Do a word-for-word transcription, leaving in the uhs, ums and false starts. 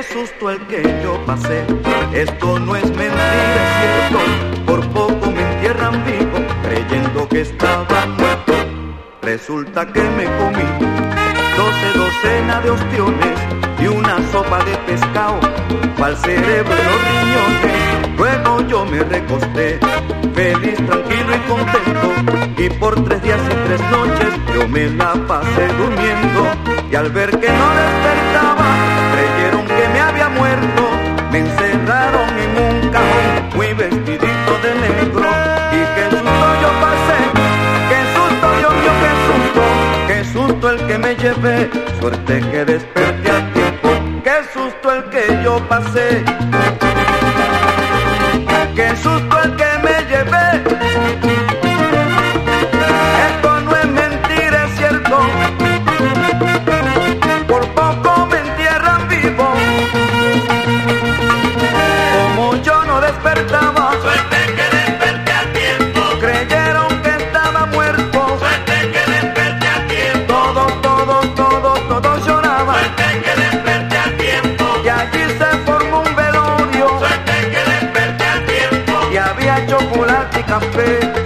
susto el que yo pasé. Esto no es mentira, es cierto. Por poco me entierran vivo, creyendo que estaba muerto. Resulta que me comí doce docenas de ostiones y una sopa de pescado pa'l cerebro y los riñones. Luego yo me recosté, feliz, tranquilo y contento, y por tres días y tres noches yo me la pasé durmiendo. Y al ver que no despertaba, creyeron que me había muerto. Me encerraron en un cajón, muy vestidito de negro. Y qué susto yo pasé, qué susto yo, yo qué susto, qué susto el que me llevé. Suerte que desperté a tiempo, qué susto el que yo pasé. Qué susto el que me llevé. Esto no es mentira, es cierto. Por poco me entierran vivo. Como yo no despertaba, Suerte que desperté a tiempo. creyeron que estaba muerto. Suerte que desperté a tiempo. Todos, todos, todos, todos lloraban. Suerte que desperté a tiempo. Y allí se formó un velorio. Suerte que desperté a tiempo. Y había chocolate y café.